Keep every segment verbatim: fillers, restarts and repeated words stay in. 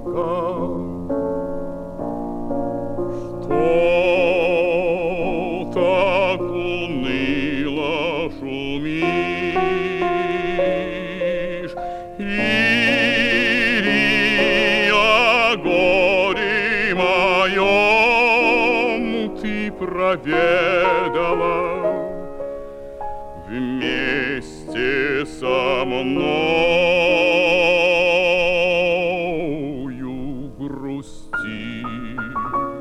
Что так уныло шумишь, или о горе моем ты проведала вместе со мною грустишь?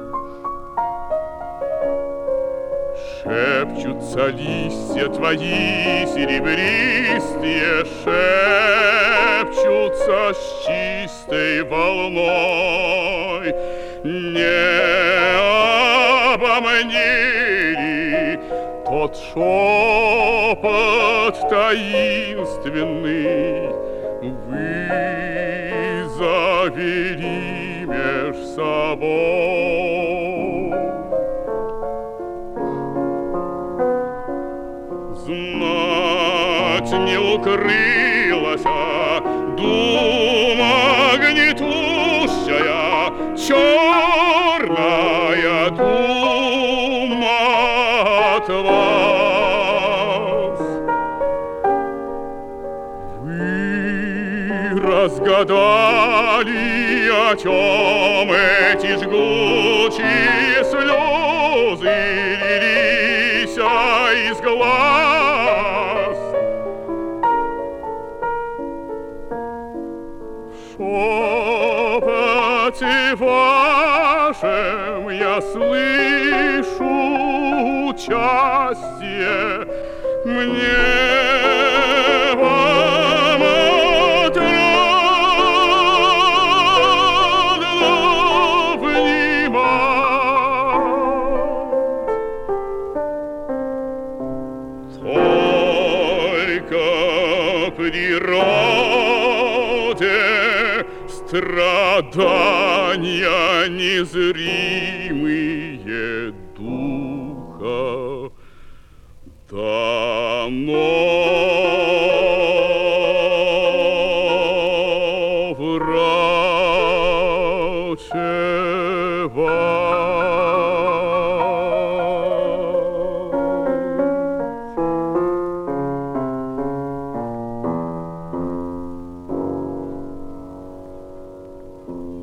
Шепчутся листья твои серебристые, шепчутся с чистой волной. Не обо мне ли тот шепот таинственный вы завели меж собой? Знать не укрылась дума гнетущая, черная дума от вас. Вы разгадали, о чем эти жгучие слезы лились из глаз? В шепоте вашем я слышу участие, мне вам отрадно внимать. Только природе страдания незримые духа дано врачевать.